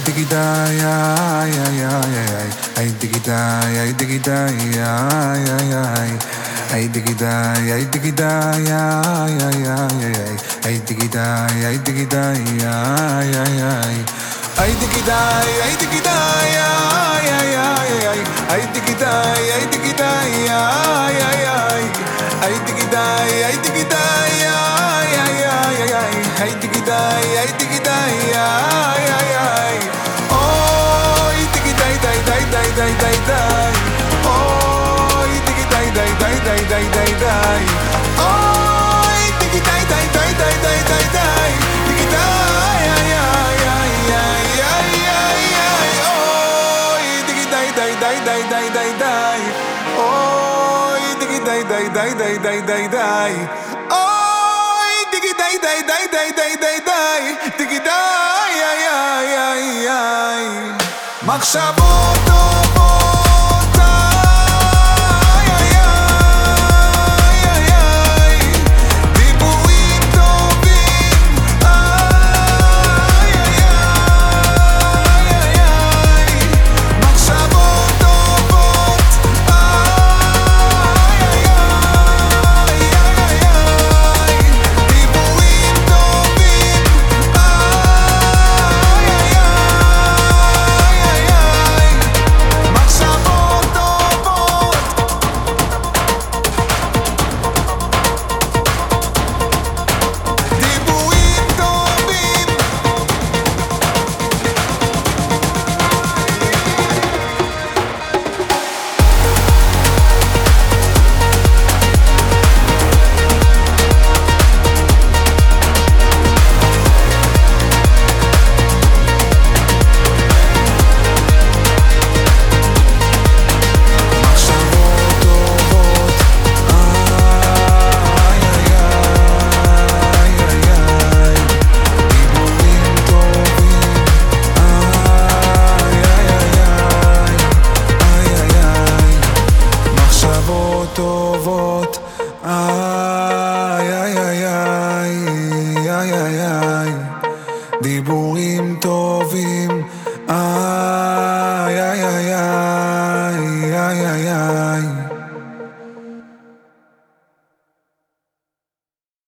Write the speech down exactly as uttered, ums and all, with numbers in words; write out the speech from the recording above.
digidai, ay, ay, ay, ay, ay, digidai, ay, digidai, ay, ay, ay, ay, digidai, ay, digidai, ay, ay, ay, ay, ay, digidai, ay, digidai, ay, ay, ay, ay, digidai, ay, digidai, ay, ay, ay, ay, ay, digidai, ay, digidai, ay, ay, ay, ay, digidai, ay, digidai, ay, ay, ay, ay, ay, digidai, ay, digidai, ay, ay, ay, oy, digidai, dai, dai, dai, dai, dai, dai, oy, digidai, dai, dai, dai, dai, dai, dai, oy, digidai, dai, dai, dai, dai, dai, dai, digidai, ay, ay, ay, ay, ay, ay, ay, oy, digidai, dai, dai, dai, dai, dai, dai, oy, digidai, dai, dai, dai, dai, dai, dai, oy, digidai, dai, dai, dai, dai, dai, dai, digidai, ay, ay, ay, ay, מחשבות טובות, איי, איי, איי, איי, איי, דיבורים טובים, איי, איי, איי, איי, מחשבות טובות, איי, איי, איי, איי, איי, דיבורים טובים, איי, איי, טובות, איי, איי, איי, איי, איי, איי, דיבורים טובים, איי, איי, איי, איי, איי, איי, איי